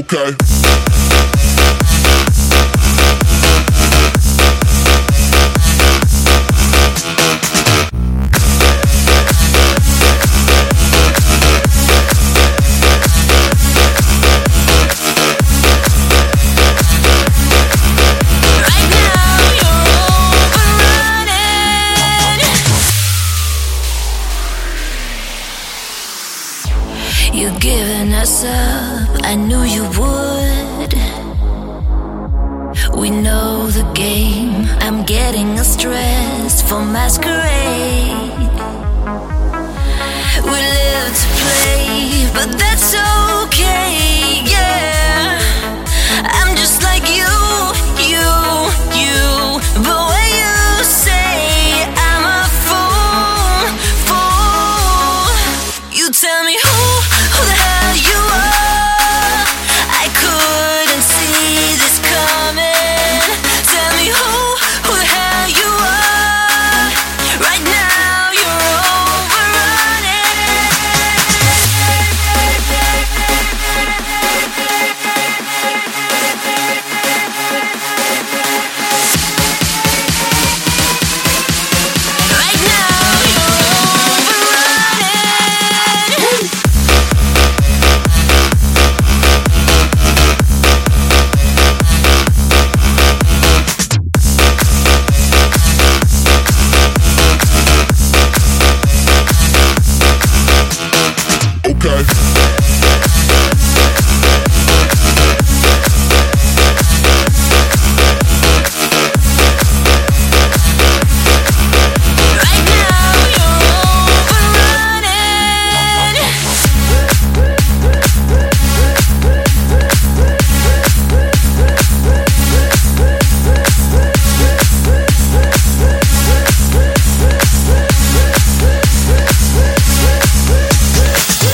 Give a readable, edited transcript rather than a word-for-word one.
okay. You're giving us up, I knew you would. We know the game, I'm getting stressed for masquerade. We live to play, but that's okay, yeah. I'm just like you. But when you say I'm a fool, you tell me who